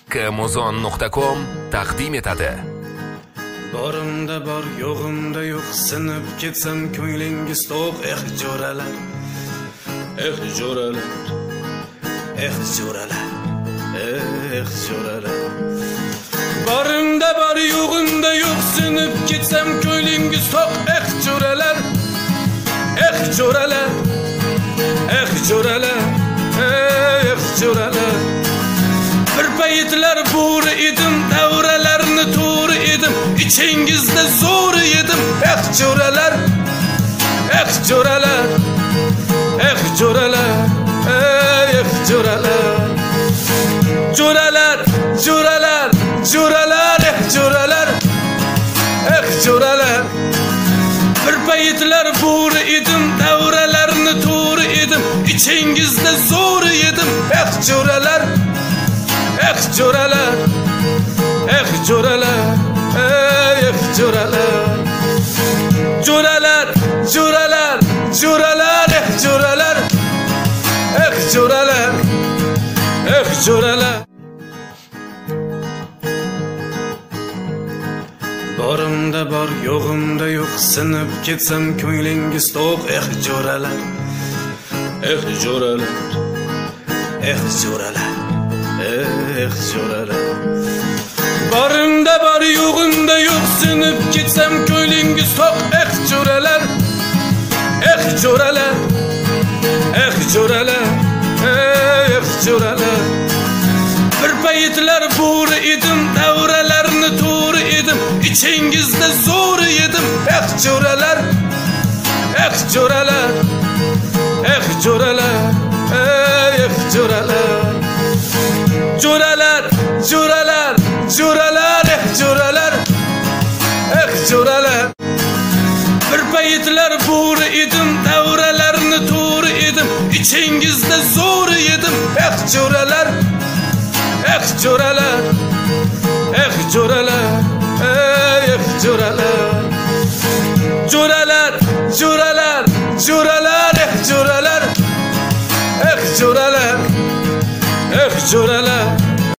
kmozon.com taqdim etadi. Borimda bor, yo'g'imda yo'q, sinib ketsam ko'nglingiz to'q. Jo'ralar, jo'ralar, jo'ralar, jo'ralar. Borimda bor, yo'g'imda yo'q, sinib ketsam ko'nglingiz to'q. Jo'ralar, jo'ralar, jo'ralar, jo'ralar. Bir paytlar bo'ri edim, davralarni to'ri edim, ichingizda zo'r edim. Jo'ralar, jo'ralar, jo'ralar, jo'ralar. Jo'ralar, jo'ralar, jo'ralar, jo'ralar, jo'ralar. Bir paytlar bo'ri edim, davralarni to'ri edim, ichingizda zo'r edim. Jo'ralar, jo'ralar, jo'ralar, jo'ralar. Jo'ralar, jo'ralar, jo'ralar, jo'ralar, jo'ralar, jo'ralar. Borimda bor, yo'g'imda yo'q, sinib ketsam ko'nglingiz to'q. Jo'ralar, jo'ralar, jo'ralar, jo'ralar. Borimda bor, yo'g'imda yo'q, sinib ketsam ko'nglingiz to'q. Jo'ralar, jo'ralar, jo'ralar, jo'ralar. Bir paytlar bo'ri edim, davralarni to'ri edim, ichingizda zo'r edim. Jo'ralar, jo'ralar, jo'ralar, jo'ralar. Jo'ralar, jo'ralar, jo'ralar, jo'ralar, jo'ralar. Bir paytlar bo'ri edim, davralarni to'ri edim, ichingizda zo'r edim. Jo'ralar, jo'ralar, jo'ralar, jo'ralar. Jo'ralar, jo'ralar, jo'ralar, jo'ralar, jo'ralar, jo'ralar.